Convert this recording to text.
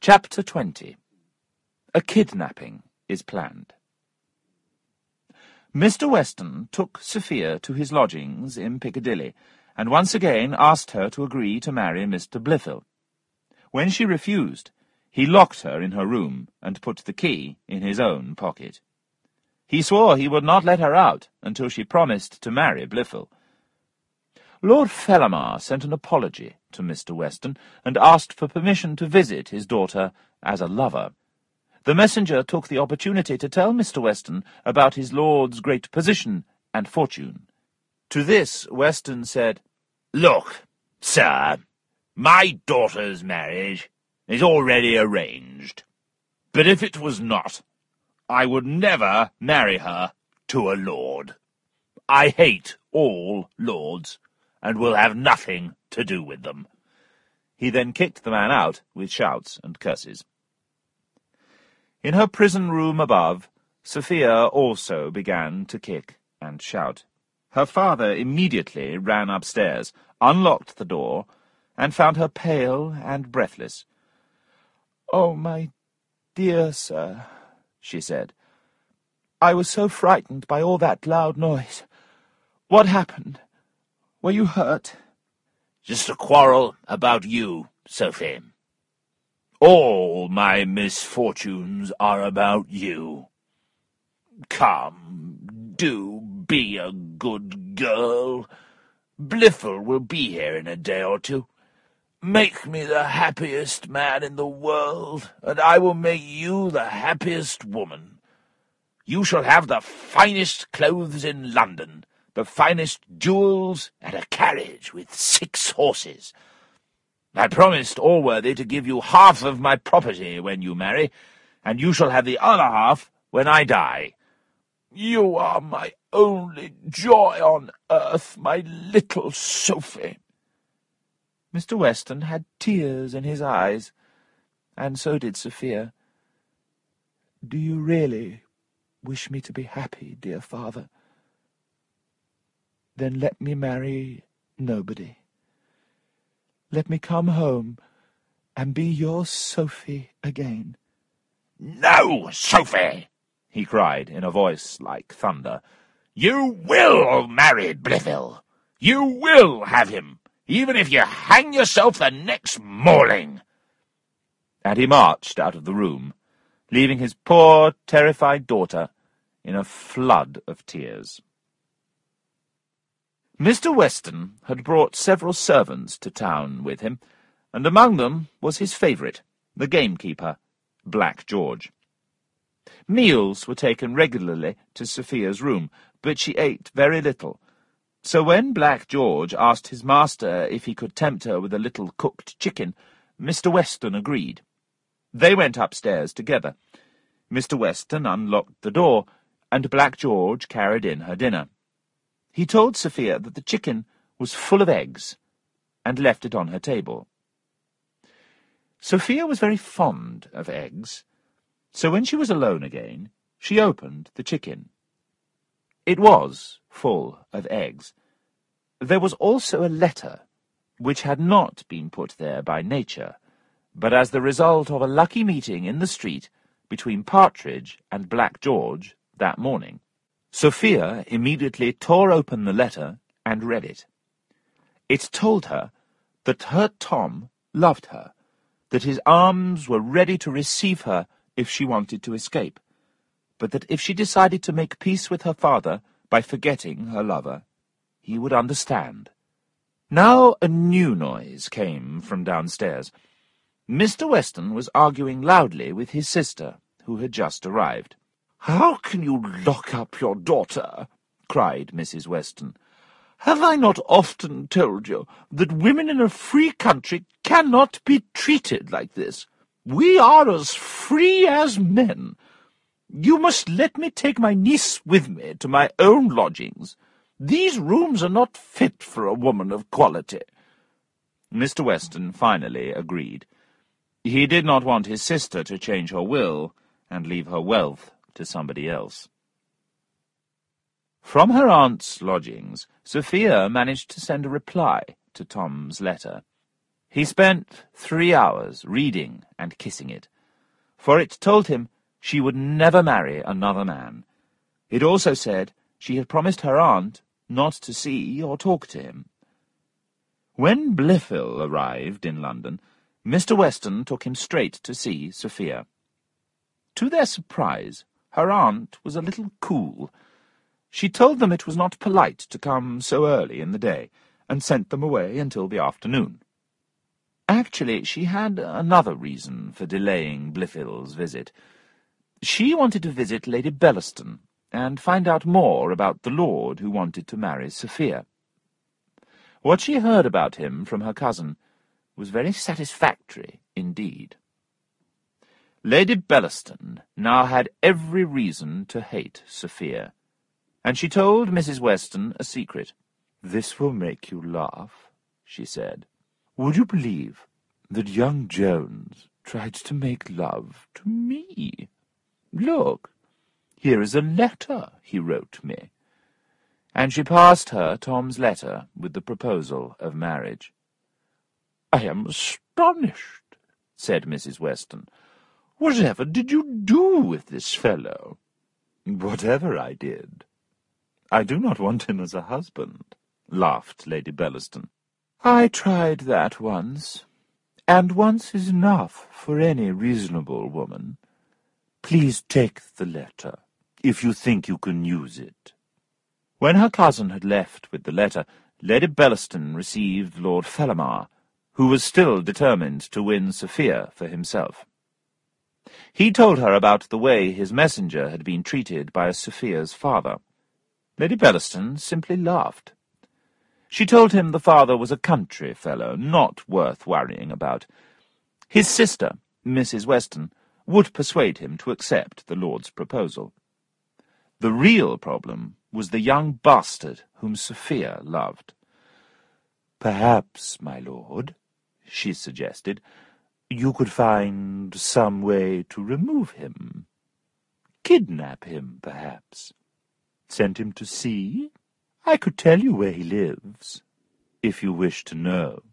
Chapter 20. A kidnapping is planned. Mr. Weston took Sophia to his lodgings in Piccadilly, and once again asked her to agree to marry Mr. Blifil. When she refused, he locked her in her room and put the key in his own pocket. He swore he would not let her out until she promised to marry Blifil. Lord Fellamar sent an apology to Mr. Weston and asked for permission to visit his daughter as a lover. The messenger took the opportunity to tell Mr. Weston about his lord's great position and fortune. To this Weston said, "Look, sir, my daughter's marriage is already arranged. But if it was not, I would never marry her to a lord. I hate all lords, and will have nothing to do with them." He then kicked the man out with shouts and curses. In her prison room above, Sophia also began to kick and shout. Her father immediately ran upstairs, unlocked the door, and found her pale and breathless. "Oh, my dear sir," she said, "I was so frightened by all that loud noise. What happened? Were you hurt?" "Just a quarrel about you, Sophie. All my misfortunes are about you. Come, do be a good girl. Blifil will be here in a day or two. Make me the happiest man in the world, and I will make you the happiest woman. You shall have the finest clothes in London, the finest jewels, and a carriage with 6 horses. I promised Allworthy to give you half of my property when you marry, and you shall have the other half when I die. You are my only joy on earth, my little Sophie." Mr. Weston had tears in his eyes, and so did Sophia. "Do you really wish me to be happy, dear father? Then let me marry nobody. Let me come home and be your Sophie again." "No, Sophie!" he cried in a voice like thunder. "You will marry Blifil. You will have him, even if you hang yourself the next morning." And he marched out of the room, leaving his poor, terrified daughter in a flood of tears. Mr. Weston had brought several servants to town with him, and among them was his favourite, the gamekeeper, Black George. Meals were taken regularly to Sophia's room, but she ate very little. So when Black George asked his master if he could tempt her with a little cooked chicken, Mr. Weston agreed. They went upstairs together. Mr. Weston unlocked the door, and Black George carried in her dinner. He told Sophia that the chicken was full of eggs, and left it on her table. Sophia was very fond of eggs, so when she was alone again, she opened the chicken. It was full of eggs. There was also a letter, which had not been put there by nature, but as the result of a lucky meeting in the street between Partridge and Black George that morning. Sophia immediately tore open the letter and read it. It told her that her Tom loved her, that his arms were ready to receive her if she wanted to escape, but that if she decided to make peace with her father by forgetting her lover, he would understand. Now a new noise came from downstairs. Mr. Weston was arguing loudly with his sister, who had just arrived. "How can you lock up your daughter?" cried Mrs. Weston. "Have I not often told you that women in a free country cannot be treated like this? We are as free as men. You must let me take my niece with me to my own lodgings. These rooms are not fit for a woman of quality." Mr. Weston finally agreed. He did not want his sister to change her will and leave her wealth to somebody else. From her aunt's lodgings, Sophia managed to send a reply to Tom's letter. He spent 3 hours reading and kissing it, for it told him she would never marry another man. It also said she had promised her aunt not to see or talk to him. When Blifil arrived in London, Mr. Weston took him straight to see Sophia. To their surprise, her aunt was a little cool. She told them it was not polite to come so early in the day, and sent them away until the afternoon. Actually, she had another reason for delaying Blifil's visit. She wanted to visit Lady Bellaston, and find out more about the lord who wanted to marry Sophia. What she heard about him from her cousin was very satisfactory indeed. Lady Bellaston now had every reason to hate Sophia, and she told Mrs. Weston a secret. "This will make you laugh," she said. "Would you believe that young Jones tried to make love to me? Look, here is a letter he wrote me." And she passed her Tom's letter with the proposal of marriage. "I am astonished," said Mrs. Weston. "Whatever did you do with this fellow?" "Whatever I did. I do not want him as a husband," laughed Lady Bellaston. "I tried that once, and once is enough for any reasonable woman. Please take the letter, if you think you can use it." When her cousin had left with the letter, Lady Bellaston received Lord Fellamar, who was still determined to win Sophia for himself. He told her about the way his messenger had been treated by Sophia's father. Lady Bellaston simply laughed. She told him the father was a country fellow, not worth worrying about. His sister, Mrs. Weston, would persuade him to accept the lord's proposal. The real problem was the young bastard whom Sophia loved. "Perhaps, my lord," she suggested, "you could find some way to remove him. Kidnap him, perhaps. Send him to sea. I could tell you where he lives, if you wish to know."